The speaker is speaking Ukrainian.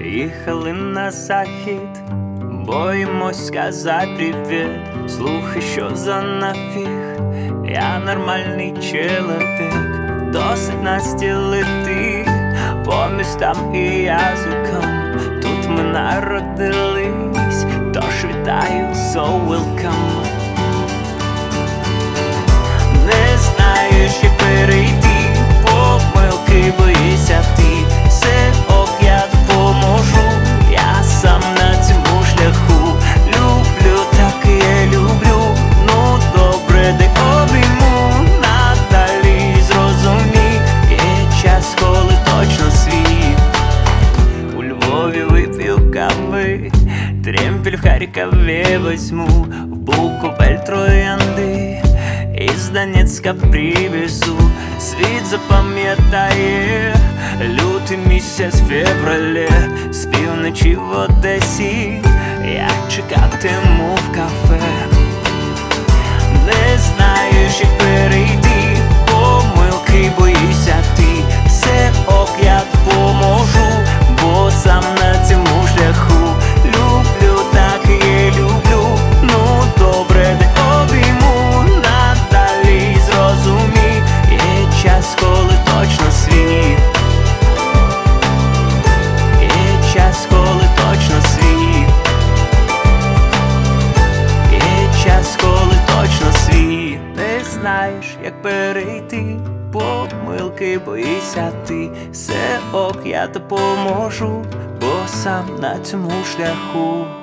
Їхали на захід, боїмось сказати привіт. Слухай, що за нафіг, я нормальний чоловік. Досить нас ділити по містам і язикам. Тут ми народились, тож вітаю, so welcome. Не знаєш, як перейти помилки, боїшся ти. Все ок, я допоможу, я сам на цьому шляху. Люблю, так і я люблю. Ну добре, дай обійму. Надалі зрозумій, є час, коли точно свій. У Львові вип'ю кави, Тремпель в Харкові возьму, в Буковель троянди із Донецька привезу. Світ запам'ятає лютий місяць в февралі, з півночі в Одесі я чекатиму в кафе. Не знаєш, як перейти помилки, боїшся ти. Все ок, я допоможу, бо сам на цьому шляху. Люблю, так і я люблю. Ну добре, дай обійму. Надалі зрозумій, є час, коли точно свій. Є час, коли точно свій. Є час, коли точно свій. Не знаєш, як перейти помилки, боїшся ти. Все ок, я допоможу, бо сам на цьому шляху.